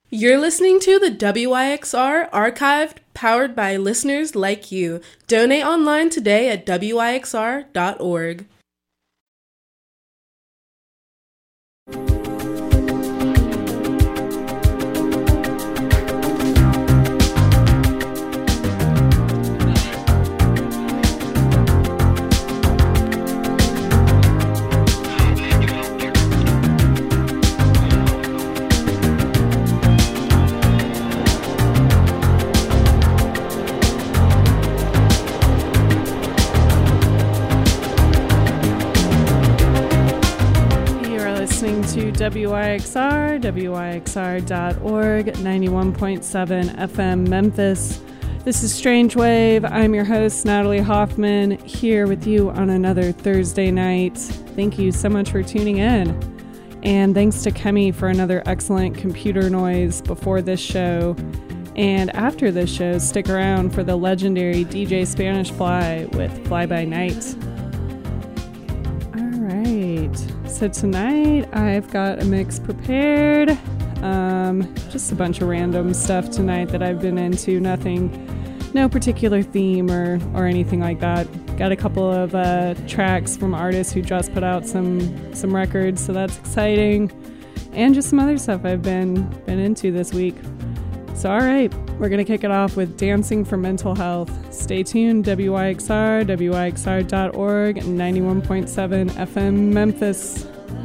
You're listening to the WYXR Archived, powered by listeners like you. Donate online today at wyxr.org. To WYXR, wyxr.org, 91.7 FM Memphis. This is Strange Wave. I'm your host, Natalie Hoffman, here with you on another Thursday night. Thank you so much for tuning in. And thanks to Kemi for another excellent computer noise before this show. And after this show, stick around for the legendary DJ Spanish Fly with Fly By Night. So tonight I've got a mix prepared, just a bunch of random stuff tonight that I've been into, no particular theme or anything like that. Got a couple of tracks from artists who just put out some records, so that's exciting, and just some other stuff I've been into this week. So alright, we're going to kick it off with Dancing for Mental Health. Stay tuned, WYXR, wyxr.org, 91.7 FM Memphis.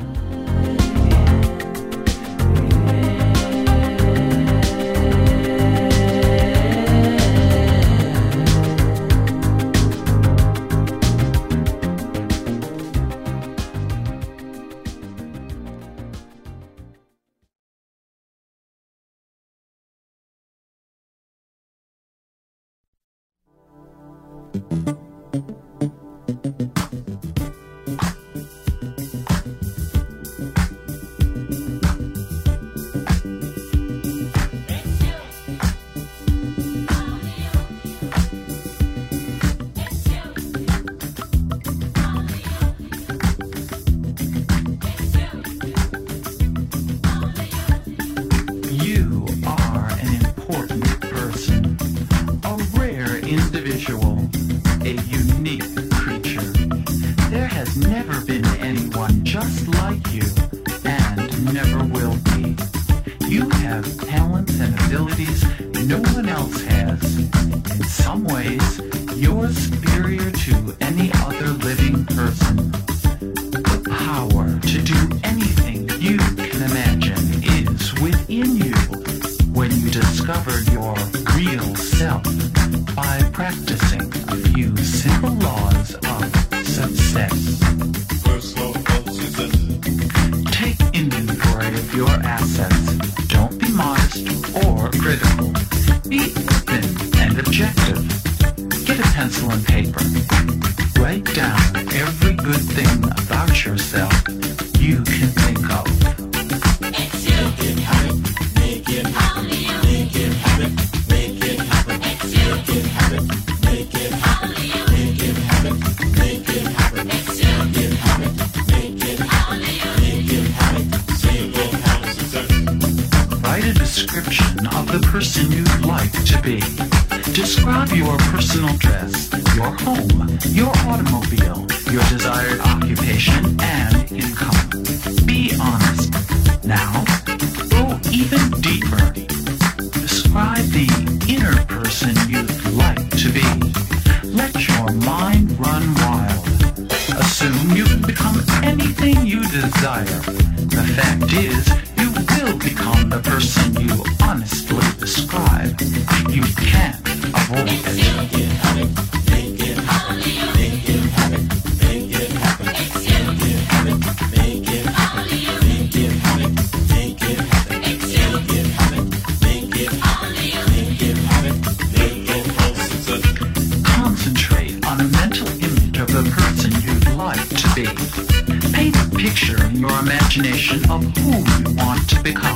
Picture in your imagination of who you want to become.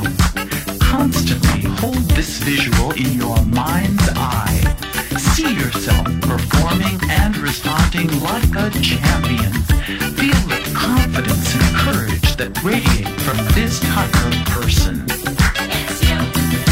Constantly hold this visual in your mind's eye. See yourself performing and responding like a champion. Feel the confidence and courage that radiate from this type of person. It's you.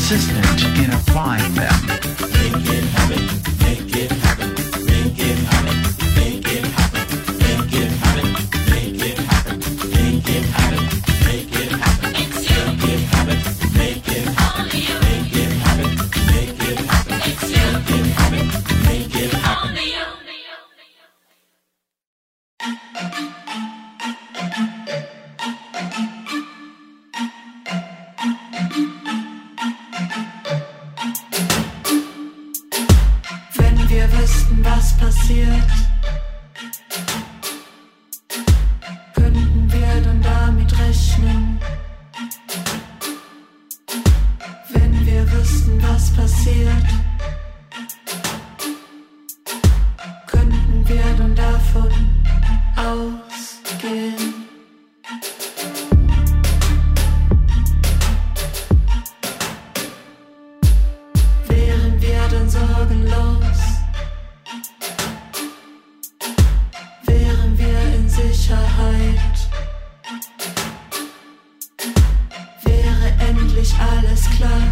persistent in applying them. Make it happen, make it happen, make it happen, make it happen, make it happen, make it happen, make it happen, make it happen, make it happen, make it happen, make it happen, make it happen, make it happen. Wenn wir wüssten, was passiert, könnten wir dann damit rechnen. Wenn wir wüssten, was passiert, könnten wir dann davon ausgehen. Wären wir dann sorgenlos? Wären wir in Sicherheit? Wäre endlich alles klar?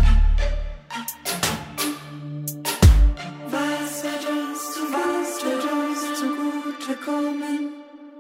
Was wird uns zugutekommen?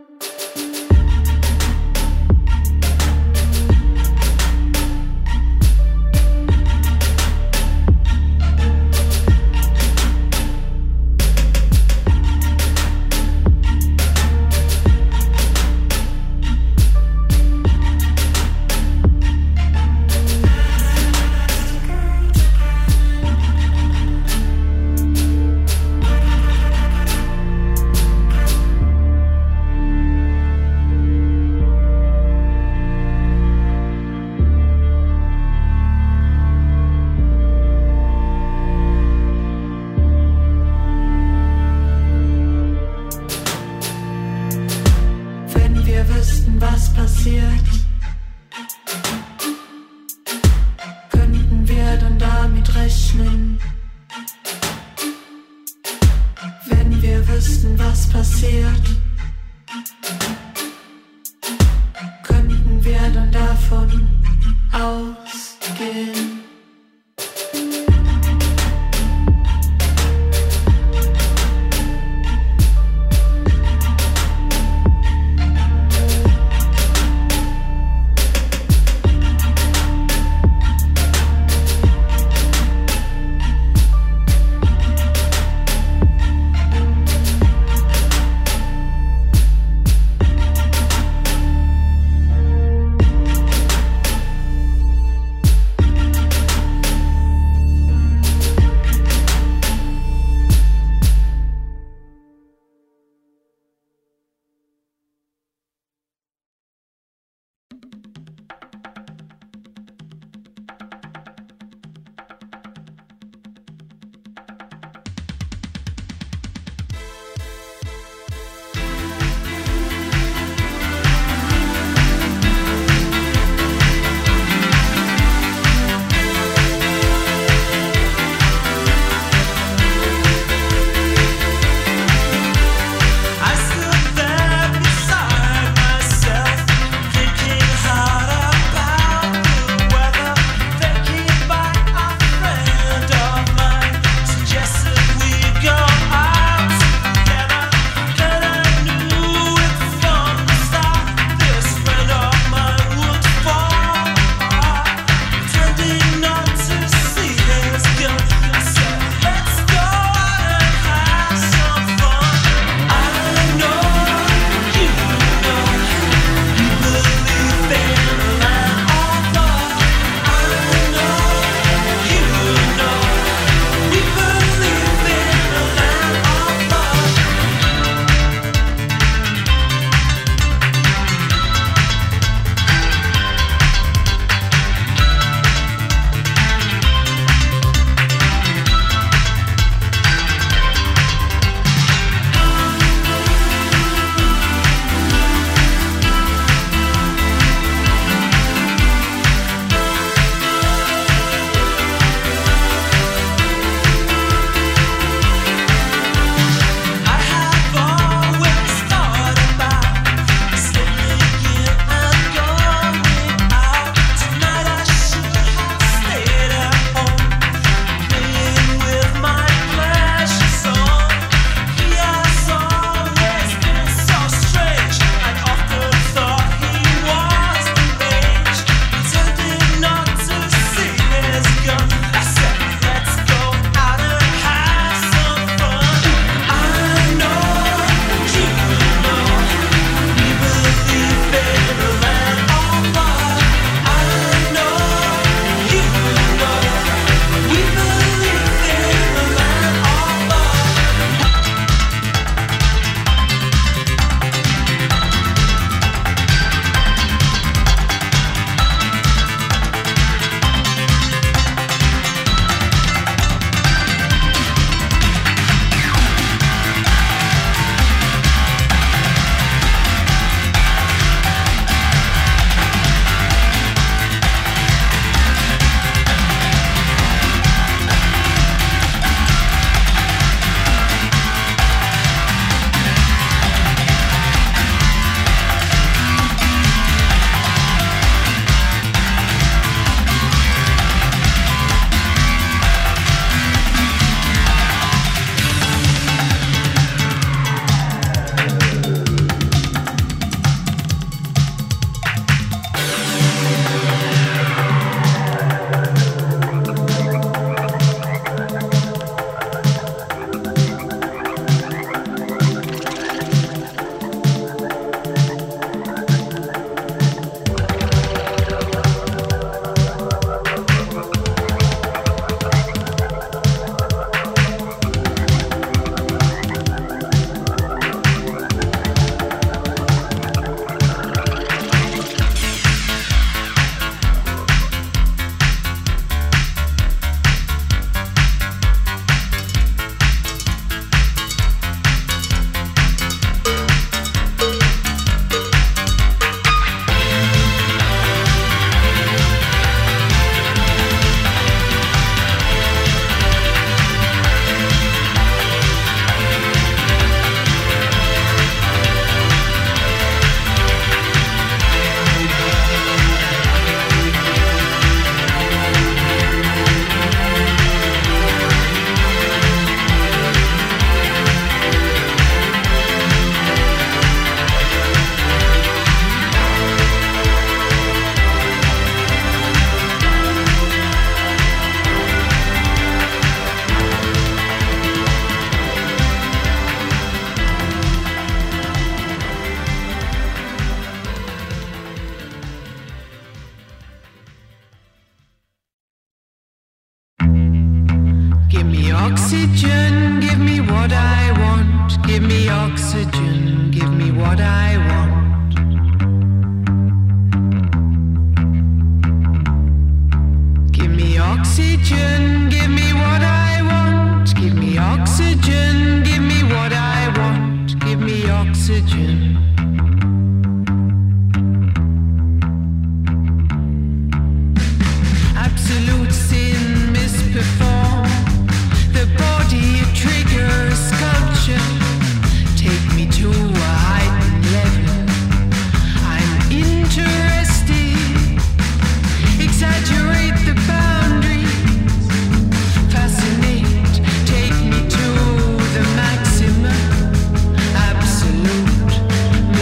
Wenn wir wüssten, was passiert, könnten wir dann damit rechnen. Wenn wir wüssten, was passiert, könnten wir dann davon ausgehen. oxygen, give me what I want. Give me oxygen, give me what I want. Give me oxygen, give me what I want. Give me oxygen, give me what I want. Give me oxygen. Absolute sin misperformed. The body a trigger, a sculpture. Take me to a heightened level. I'm interested. Exaggerate the boundaries. Fascinate. Take me to the maximum. Absolute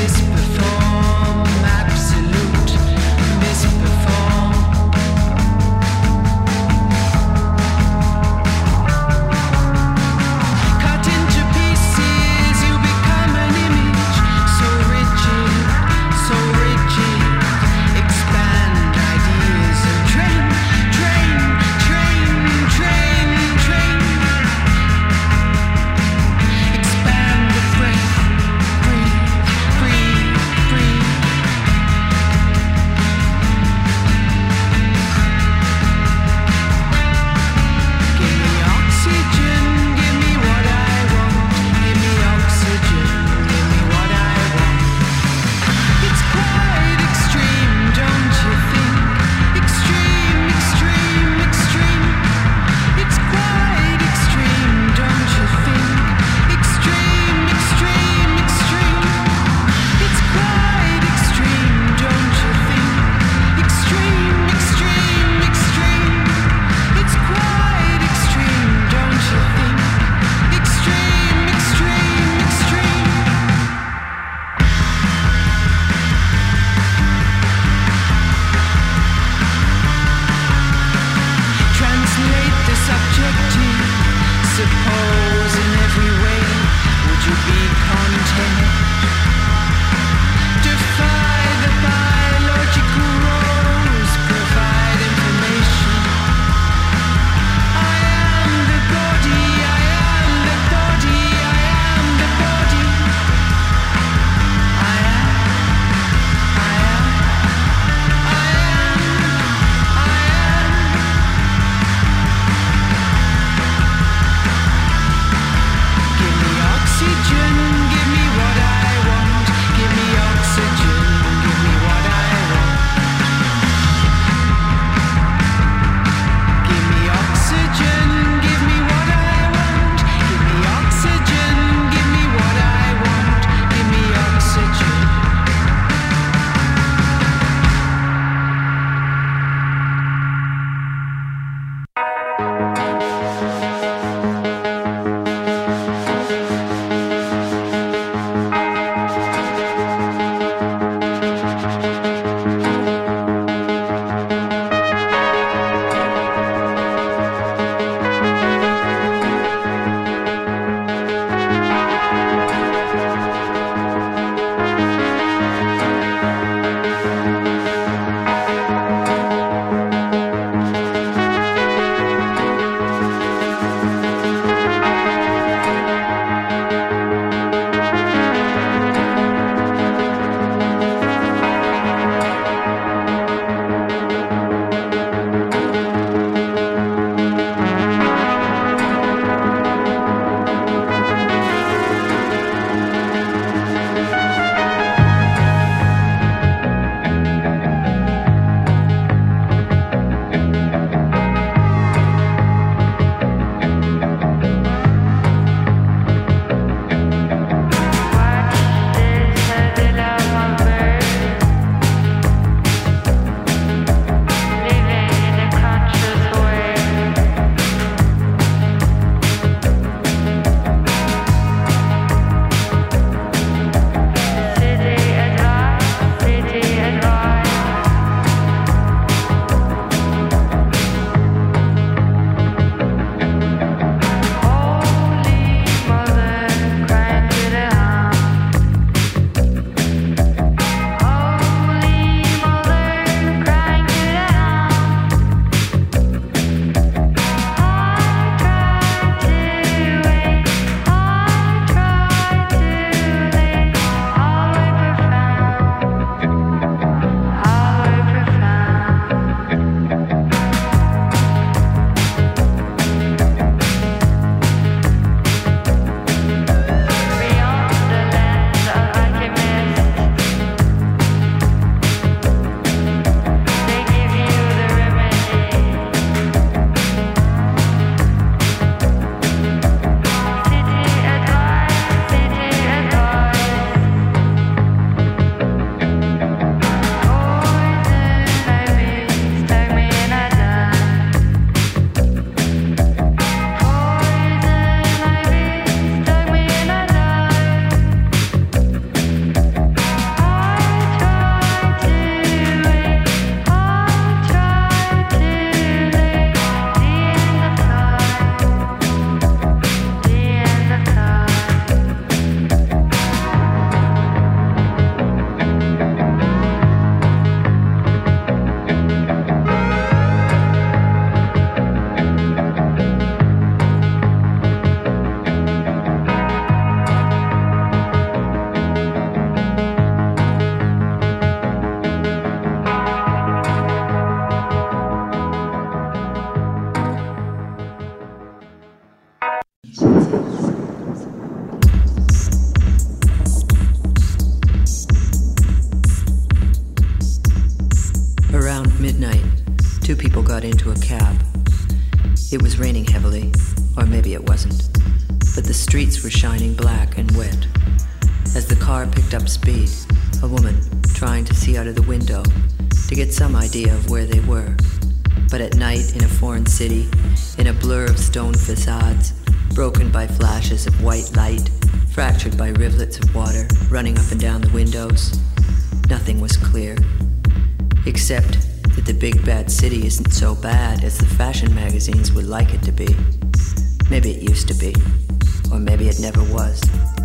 got into a cab. It was raining heavily, or maybe it wasn't, but the streets were shining black and wet. As the car picked up speed, a woman trying to see out of the window to get some idea of where they were. But at night in a foreign city, in a blur of stone facades, broken by flashes of white light, fractured by rivulets of water running up and down the windows, nothing was clear, except that the big bad city isn't so bad as the fashion magazines would like it to be. Maybe it used to be, or maybe it never was.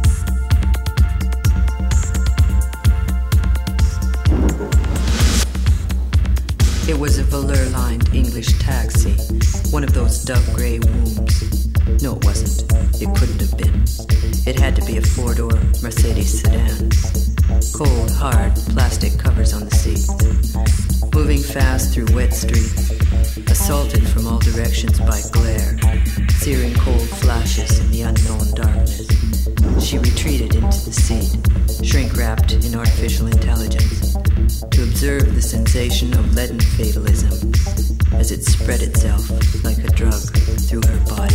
It was a velour-lined English taxi, one of those dove-gray wombs. No, it wasn't. It couldn't have been. It had to be a four-door Mercedes sedan. Cold, hard plastic covers on the seat. Moving fast through wet streets, assaulted from all directions by glare, searing cold flashes in the unknown darkness. She retreated into the seat, shrink-wrapped in artificial intelligence, to observe the sensation of leaden fatalism as it spread itself like a drug through her body.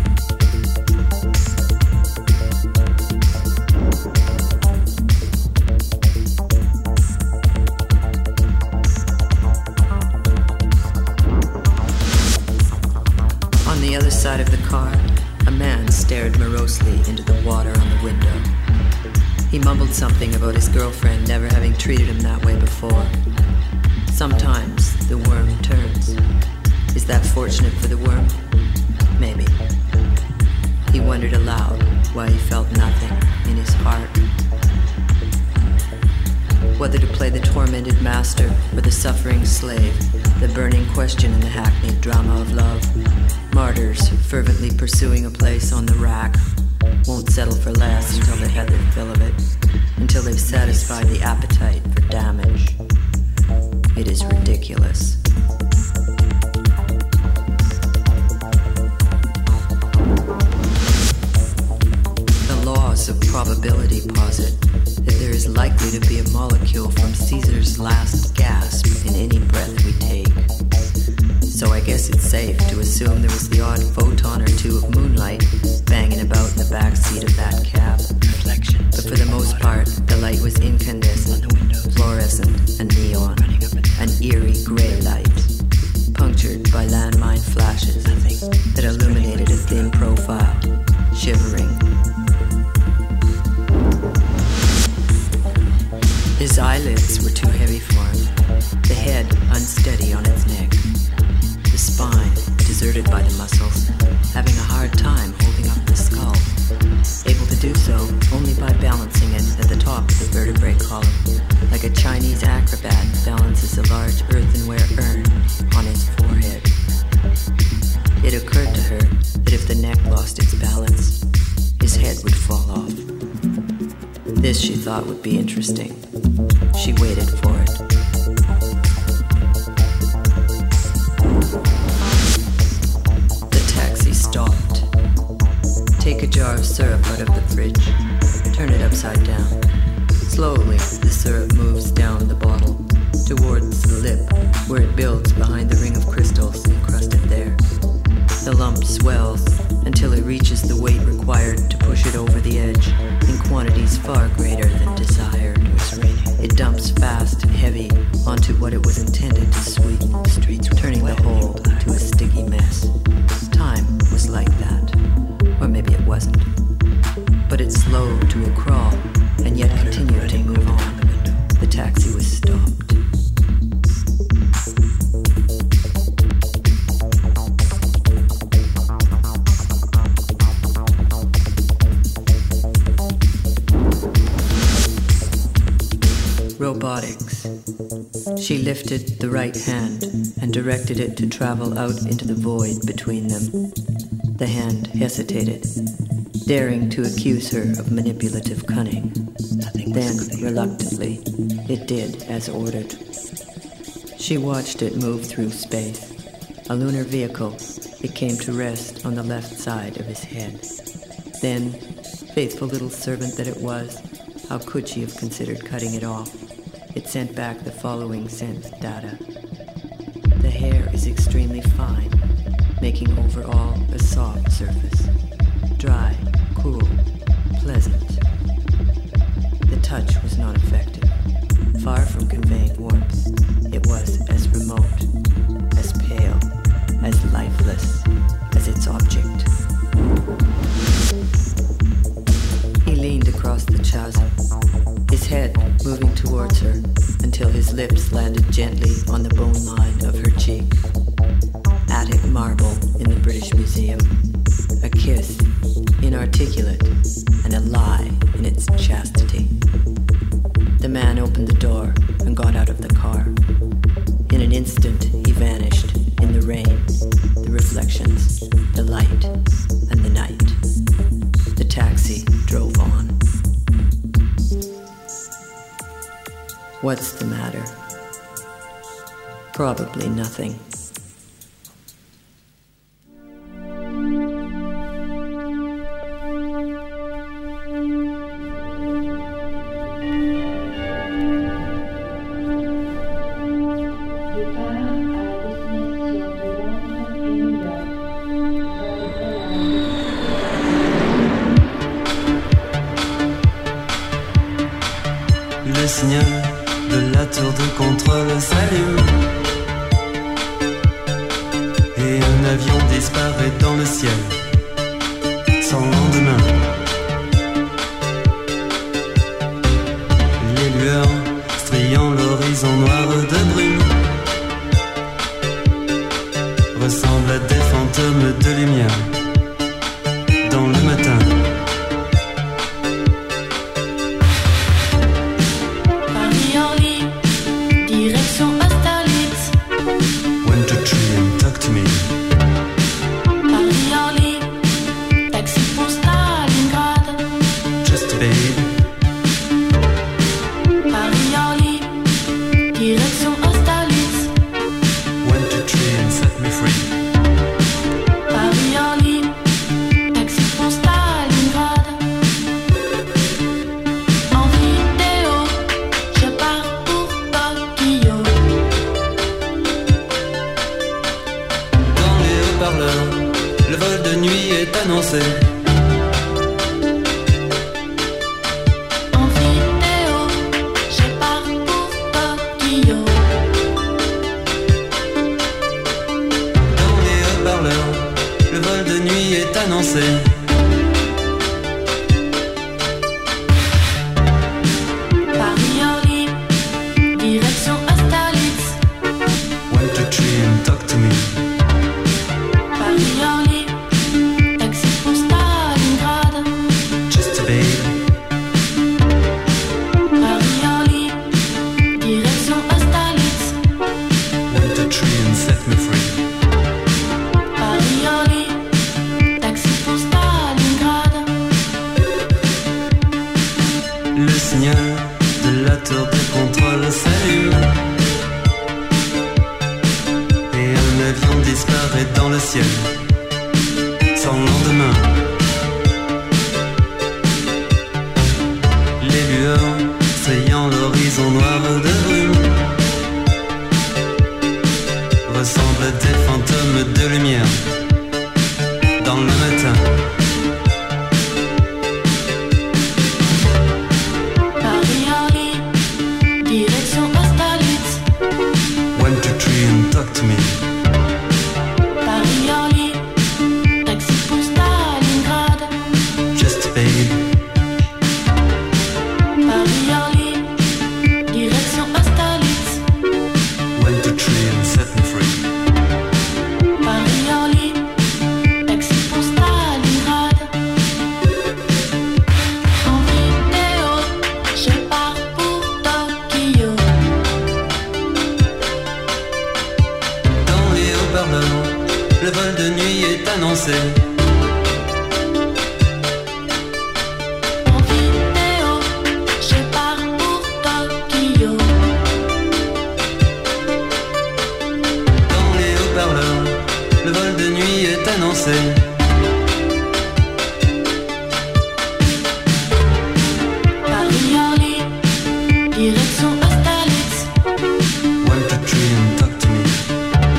On the other side of the car, a man stared morosely into the water on the window. He mumbled something about his girlfriend never having treated him that way before. Sometimes the worm turns. Is that fortunate for the worm? Maybe. He wondered aloud why he felt nothing in his heart. Whether to play the tormented master or the suffering slave, the burning question in the hackneyed drama of love. Martyrs fervently pursuing a place on the rack won't settle for less until they've had their fill of it, until they've satisfied the appetite for damage. It is ridiculous. The laws of probability posit that there is likely to be a molecule from Caesar's last gasp in any breath we take. So I guess it's safe to assume there was the odd photon or two of moonlight banging about in the back seat of that cab. But for the most part, the light was incandescent, fluorescent, and neon, an eerie gray light, punctured by landmine flashes that illuminated a thin profile, shivering. His eyelids were too heavy for him, the head unsteady on its neck, the spine deserted by the muscles, having a hard time holding up the skull, able to do so only by balancing it at the top of the vertebrae column, like a Chinese acrobat balances a large earthenware urn on his forehead. It occurred to her that if the neck lost its balance, his head would fall off. This, she thought, would be interesting. She waited for it. The taxi stopped. Take a jar of syrup out of the fridge. Turn it upside down. Slowly, the syrup moves down the bottle towards the lip, where it builds behind the ring of crystals encrusted there. The lump swells until it reaches the weight required to push it over the edge in quantities far greater than desired. It dumps fast and heavy onto what it was intended to sweeten, turning the whole to a sticky mess. Time was like that. Or maybe it wasn't. But it slowed to a crawl and yet continued to move on. The taxi was stopped. Robotics. She lifted the right hand and directed it to travel out into the void between them. The hand hesitated, daring to accuse her of manipulative cunning. Then, reluctantly, it did as ordered. She watched it move through space. A lunar vehicle, it came to rest on the left side of his head. Then, faithful little servant that it was, how could she have considered cutting it off? It sent back the following sense data. The hair is extremely fine, making overall a soft surface. Dry, cool, pleasant. The touch was not effective. Far from conveying warmth, it was as remote, as pale, as lifeless as its object. He leaned across the chasm, his head moving towards her until his lips landed gently on the bone line of her cheek. Attic marble in the British Museum. A kiss, inarticulate, and a lie in its chastity. The man opened the door and got out of the car. In an instant, he vanished in the rain, the reflections, the light, and the night. The taxi drove on. What's the matter? Probably nothing. Le signal de la tour de contrôle s'allume et un avion disparaît dans le ciel sans lendemain. Les lueurs striant l'horizon noir de brume ressemblent à des fantômes de lumière dans le matin. Direction Austerlitz. 1, 2, 3 and talk to me. Paris-Orly, taxi pour Stalingrad. Just babe. Paris-Orly, direction Austerlitz. 1, 2, 3 and set me free. Paris-Orly, taxi pour Stalingrad. En vidéo, je pars pour Tokyo. Dans les haut-parleurs, le vol de nuit est annoncé. En vidéo, je pars pour Tokyo. Dans les haut-parleurs, le vol de nuit est annoncé. Paris-Orly, direction Austerlitz. 1, 2, 3 and talk to me. Paris-Orly, taxi pour Stalingrad. Just babe. Paris-Orly, direction Austerlitz. 1, 2, 3 and set me free. Paris-Orly, taxi pour Stalingrad. Le signal de la tour de contrôle s'allume et un avion disparaît dans le ciel sans lendemain. Les lueurs strayant l'horizon noir de brume ressemblent à des fantômes de lumière dans le matin. Paris-Orly, direction Austerlitz. 1, 2, 3 and talk to me. Paris-Orly, taxi pour Stalingrad. Just babe. Paris-Orly, direction Austerlitz. 1, 2, 3 and set me free. Paris-Orly, taxi pour Stalingrad. En vidéo, je pars pour Tokyo. Dans les haut-parleurs, le vol de nuit est annoncé. En vidéo, je pars pour Tokyo. Dans les haut-parleurs, le vol de nuit est annoncé. Paris-Orly, direction Austerlitz. 1, 2, 3 and talk to me.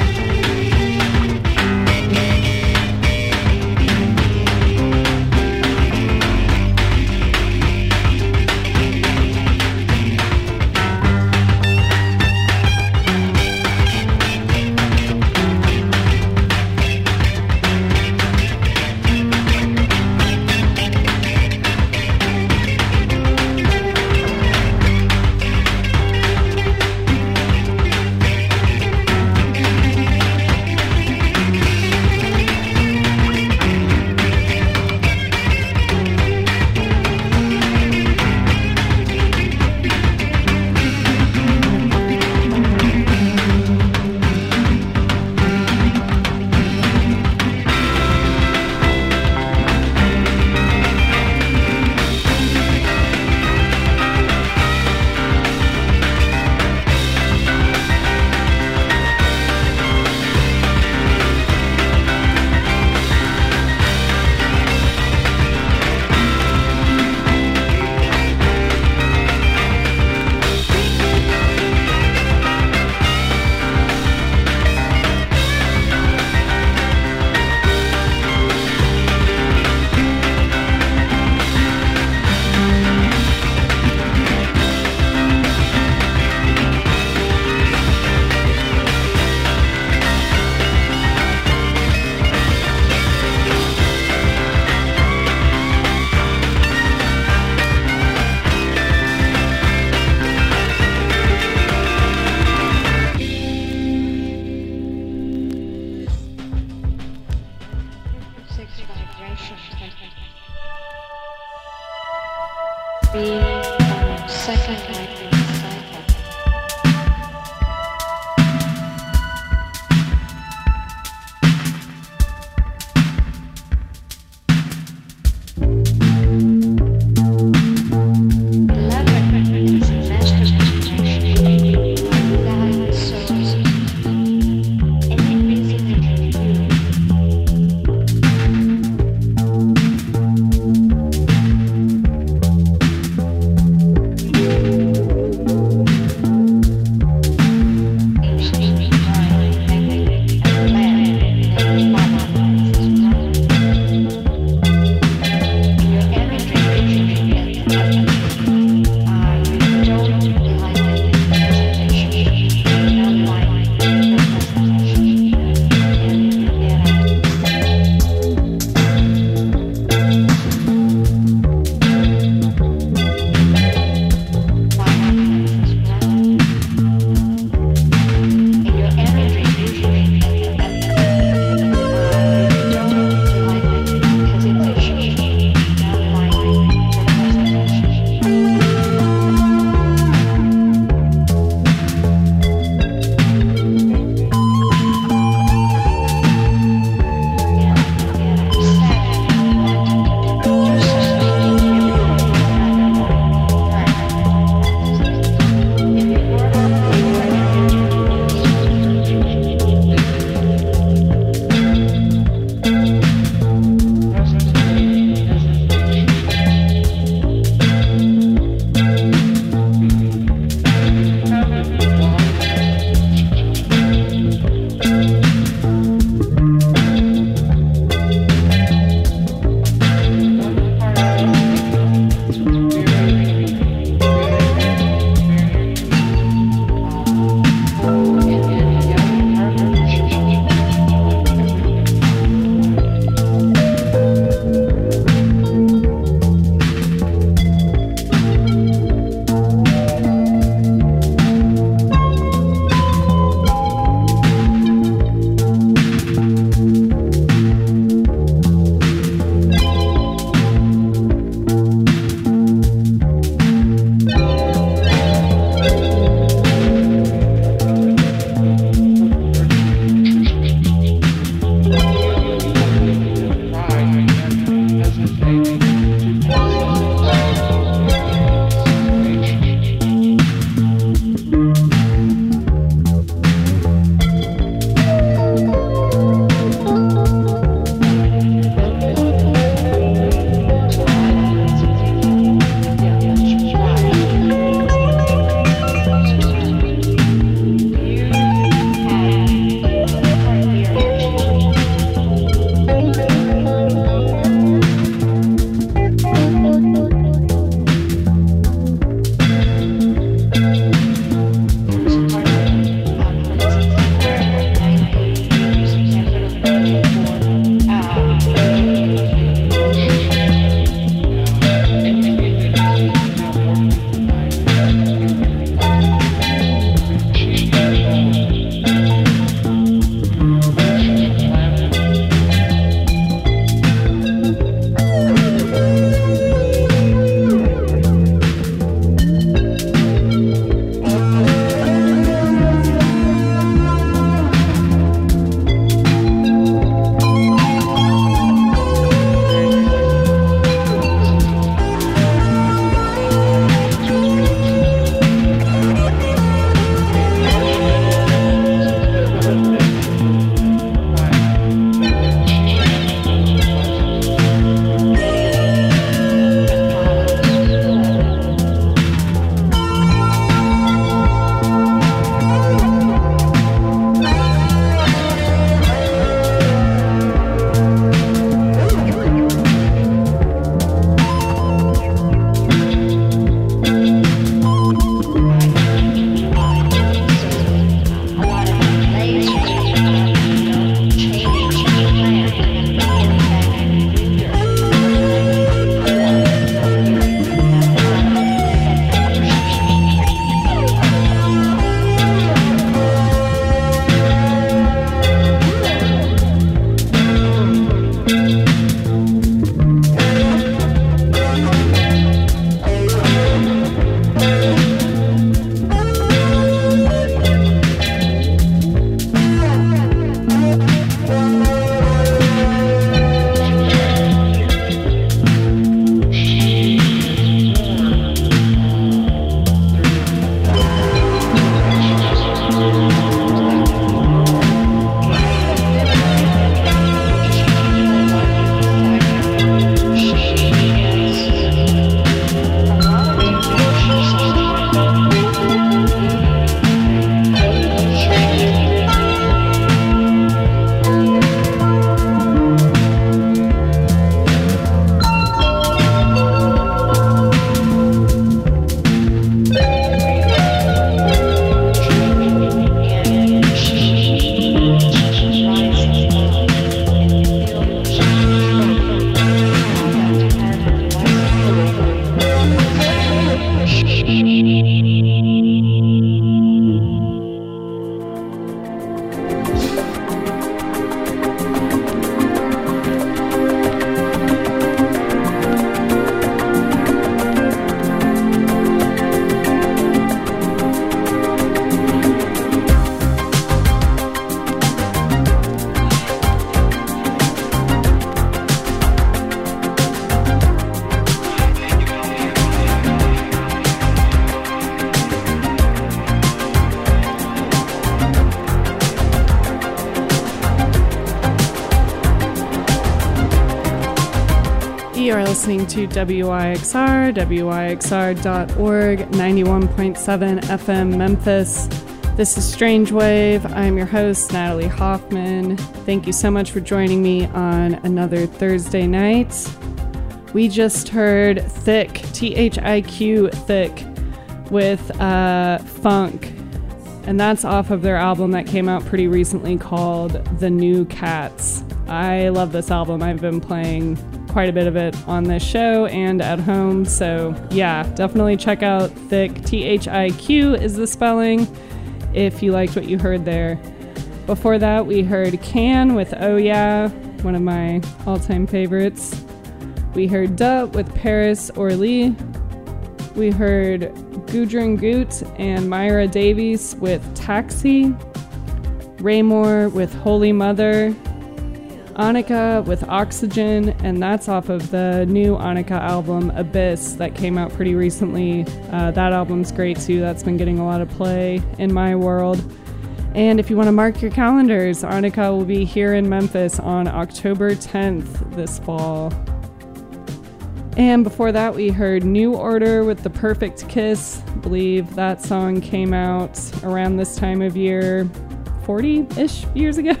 You're listening to WYXR, WYXR.org, 91.7 FM Memphis. This is Strange Wave. I'm your host, Natalie Hoffman. Thank you so much for joining me on another Thursday night. We just heard Thick, Thiq, Thick, with Funk. And that's off of their album that came out pretty recently called The New Cats. I love this album. I've been playing quite a bit of it on this show and at home. So yeah, definitely check out Thick, Thiq is the spelling, if you liked what you heard there. Before that, we heard Can with Oh Yeah, one of my all-time favorites. We heard Duh with Paris Orly. We heard Gudrun Gut and Myra Davies with Taxi. Raymore with Holy Mother. Annika with Oxygen, and that's off of the new Annika album, Abyss, that came out pretty recently. That album's great too. That's been getting a lot of play in my world. And if you want to mark your calendars, Annika will be here in Memphis on October 10th this fall. And before that, we heard New Order with The Perfect Kiss. I believe that song came out around this time of year, 40-ish years ago.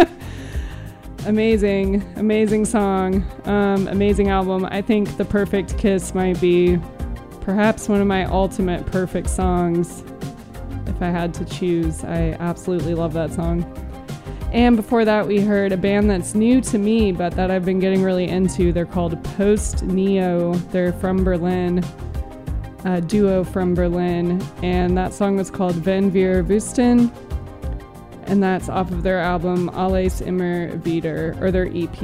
Amazing song, amazing album. I think The Perfect Kiss might be perhaps one of my ultimate perfect songs if I had to choose. I absolutely love that song. And before that, we heard a band that's new to me, but that I've been getting really into. They're called Post Neo. They're from Berlin, a duo from Berlin, and that song was called Wenn wir wüssten. And that's off of their album Alles immer wieder, or their EP.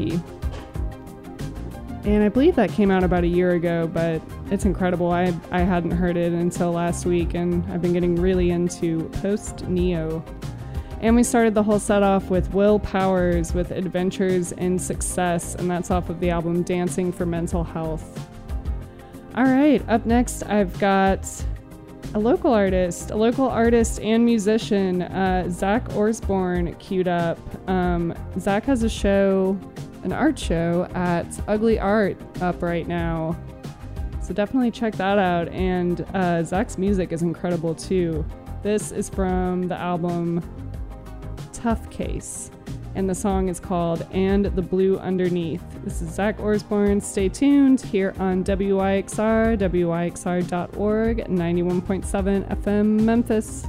And I believe that came out about a year ago, but it's incredible. I hadn't heard it until last week, and I've been getting really into Post Neo. And we started the whole set off with Will Powers with Adventures in Success, and that's off of the album Dancing for Mental Health. All right, up next I've got a local artist and musician, Zach Orsborn, queued up. Zach has a show, an art show at Ugly Art up right now. So definitely check that out. And Zach's music is incredible too. This is from the album Tough Case, and the song is called And the Blue Underneath. This is Zach Orsborn. Stay tuned here on WYXR, WYXR.org, 91.7 FM Memphis.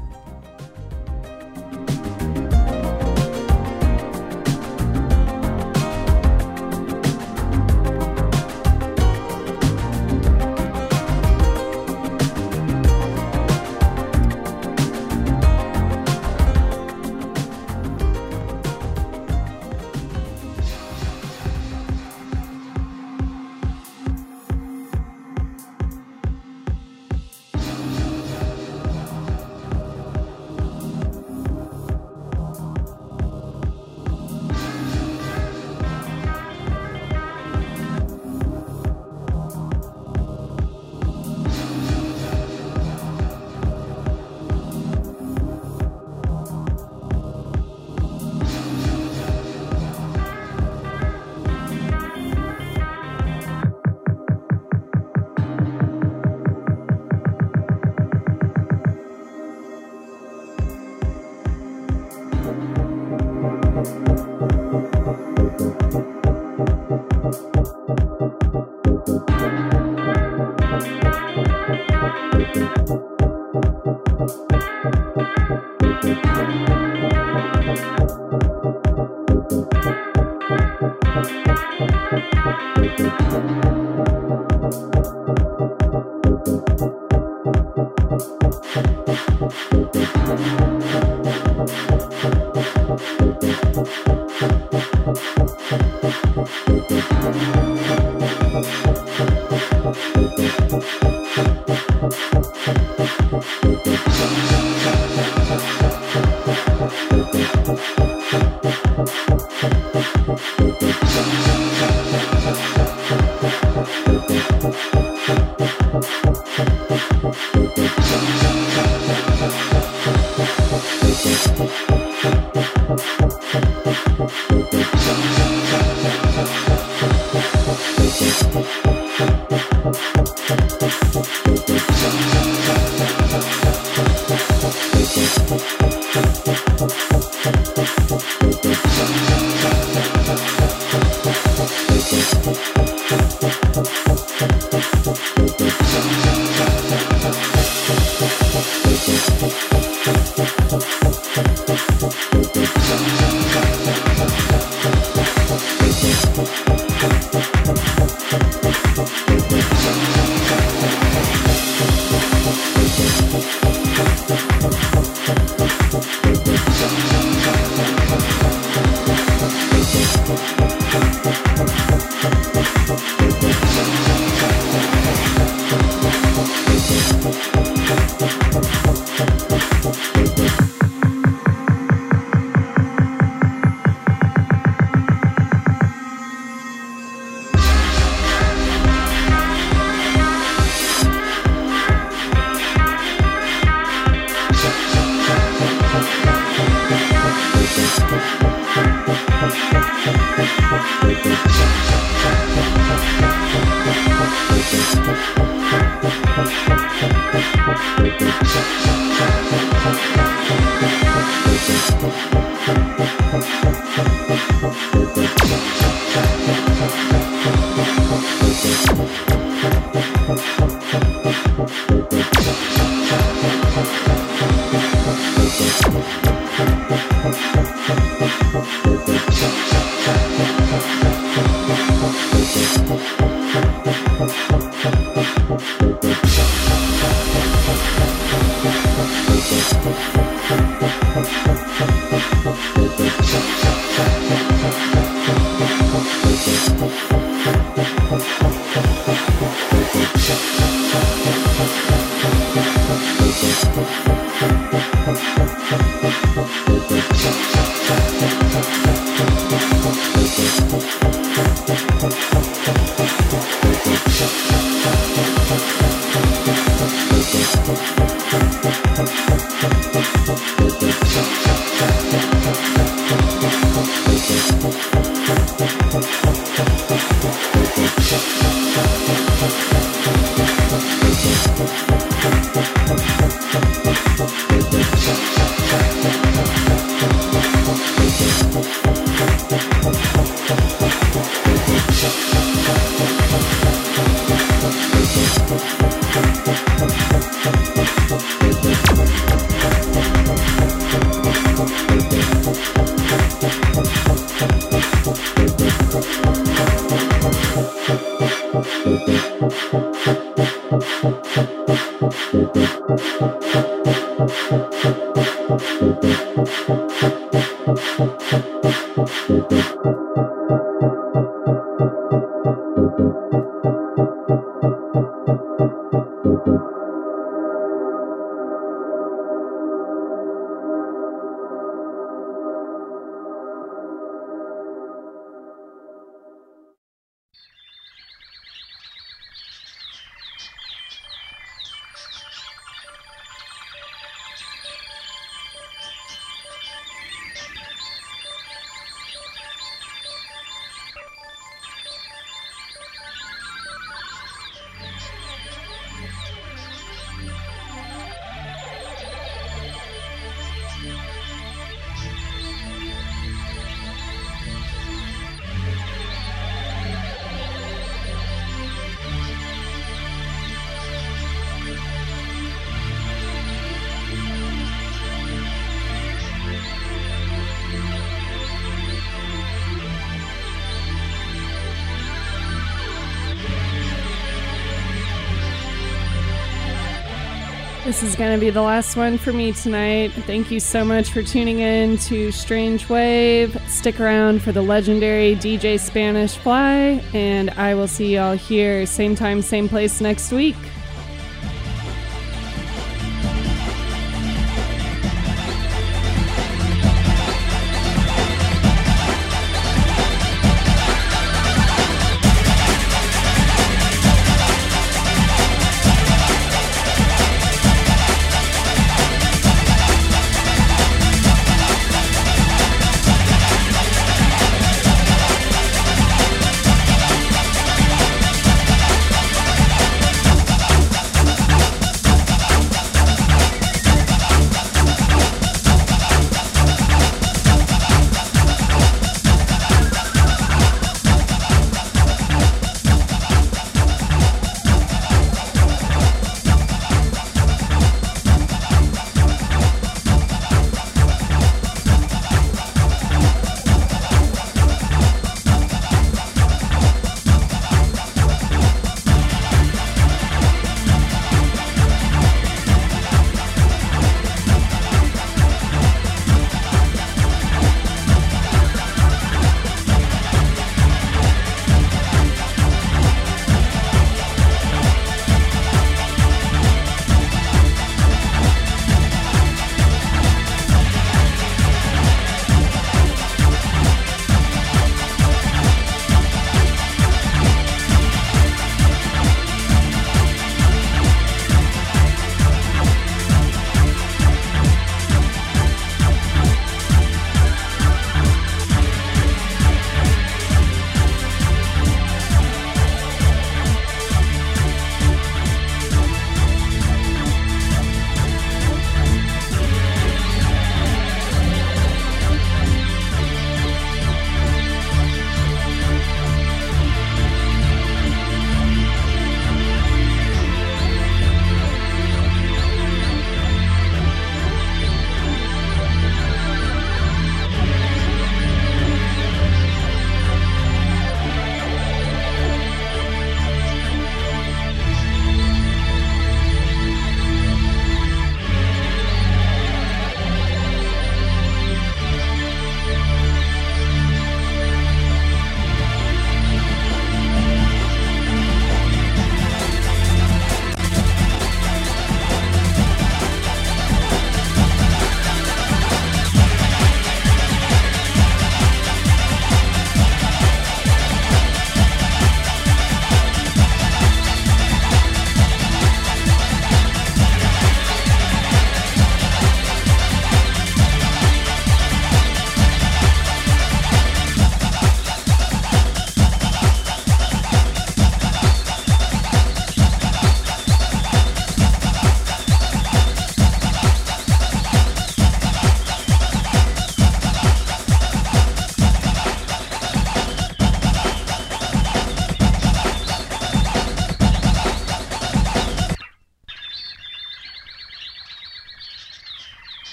This is going to be the last one for me tonight. Thank you so much for tuning in to Strange Wave. Stick around for the legendary DJ Spanish Fly, and I will see y'all here same time, same place next week.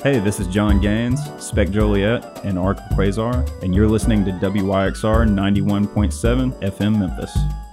Hey, this is John Gaines, Spec Joliet, and Arc Quasar, and you're listening to WYXR 91.7 FM Memphis.